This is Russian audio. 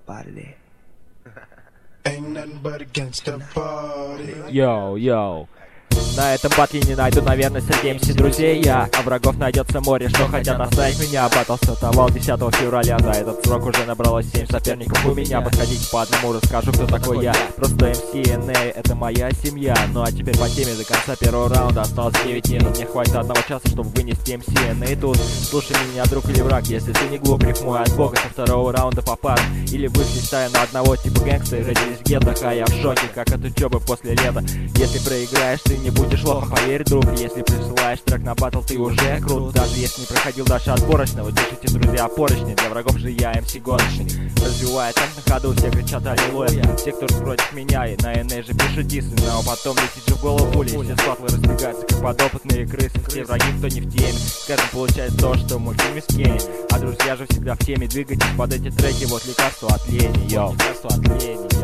party. Ain't nothing but against the party. Йоу. На этом батле не найду, наверное, среди МС друзей я. А врагов найдется море, что хотят оставить меня. Батл стартовал 10 февраля. За этот срок уже набралось 7 соперников у меня. Подходите по одному, расскажу, кто такой я. Просто МС&A, это моя семья. Ну а теперь по теме. До конца первого раунда осталось 9 минут. Мне хватит 1 часа, чтобы вынести МС&A тут. Слушай меня, друг или враг, если ты не глуп. Рифмую от бога со второго раунда по пару. Или вышли стая на одного типа гэнгста. Родились в гетто, а я в шоке, как от учебы после лета. Если проиграешь, ты не будешь лохом, поверь, друг. Если присылаешь трек на батл, ты уже крут. Даже если не проходил даже отборочного. Держите, друзья, поручни. Для врагов же я МС гоночный. Развивая темп на ходу, все кричат аллилуйя. Все, кто против меня, и на НЭ же пишут дисы. Но потом летит же в голову пули. Все сатлы разбегаются, как подопытные крысы. Все враги, кто не в теме. Скажем, получается то, что в мультфильме Скенни. А друзья же всегда в теме. Двигайтесь под эти треки, вот лекарство от лени. Йоу, лекарство от лени.